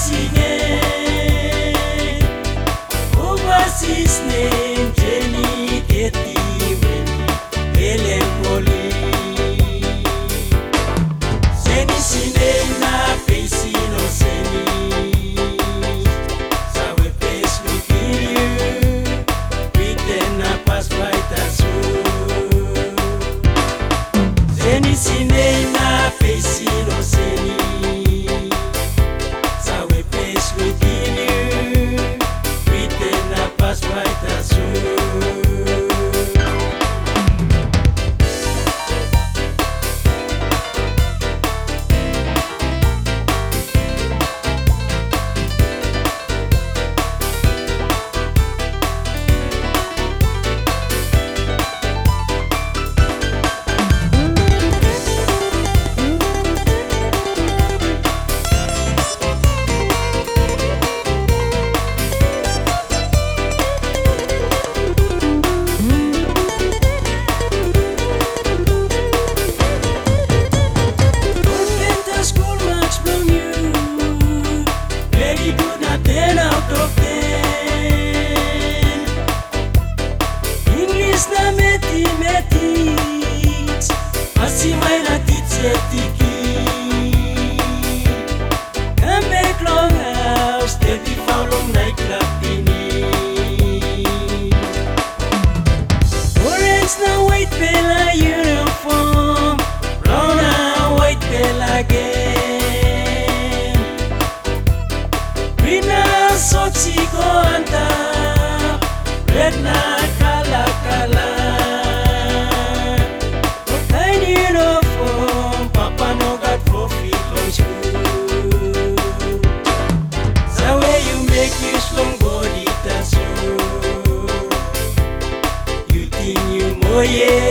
Jenny what was his name? Jenny Getty melancholy. Jenny Sinena facing no Jenny. So we face with you. We then pass by the soul. Jenny Sinena facing no Jenny. So we face with you. We then pass by the soul. Mathematics, come back long house, steady follow night club orange now white bella uniform, brown now white bella again. Green now sochi go on top, red now kala kala. Oh yeah.